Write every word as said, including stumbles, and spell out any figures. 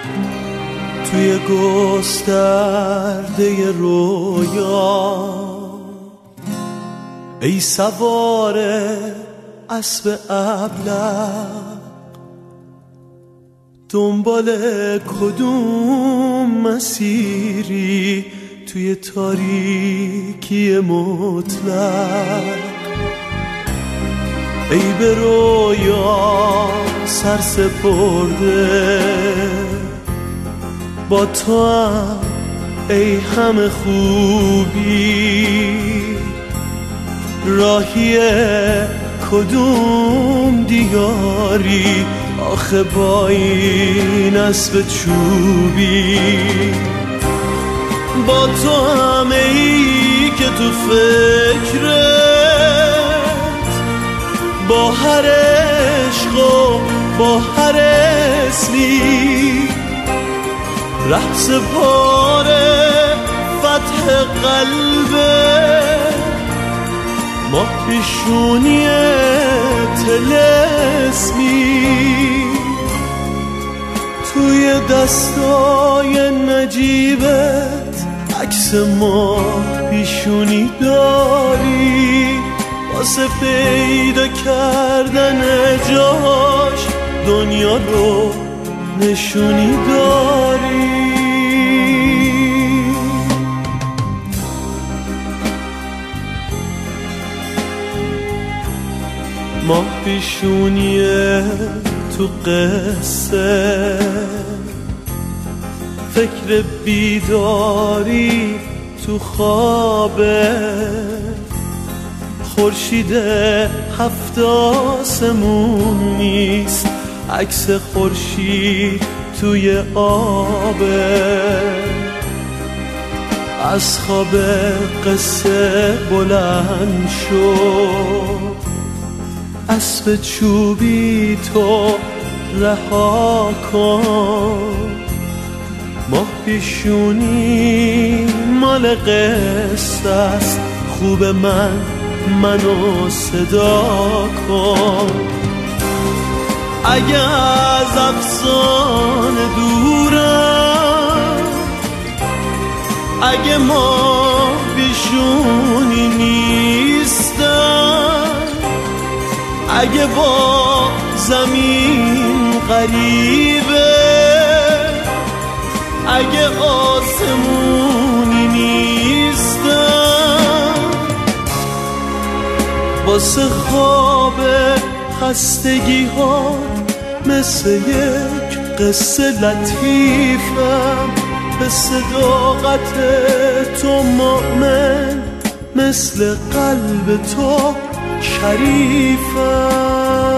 توی گسترده رویا، ای سوار اسب ابله، دنبال کدوم مسیری توی تاریکی مطلق؟ ای به رویا سر سپرده، با تو هم ای همه خوبی، راهی کدوم دیاری آخه با این اسب چوبی؟ با تو همه ای که تو فکرت، با هر عشق و با هر اسمی، ره سپاره فتح قلبه، ما پیشونی طلسمی، توی دستای نجیبت عکس ما پیشونی داری، واسه پیدا کردن جاش دنیا رو نشونی داری. ما پیشونیه تو قصه، فکر بیداری تو خوابه، خورشید هفت آسمون نیست، عکس خورشید توی آبه، از خواب قصه بلند شد، اسب چوبی تو رها کن، ما پیشونی مال قصه است، خوب من منو صدا کن. اگه از افسانه دورم، اگه ما پیشونی نیستم، اگه با زمین غریبه، اگه آسمونی نیستم، واسه خواب خستگی ها مثل یک قصه لطیفم، به صداقت تو مؤمن، مثل قلب تو شریفم.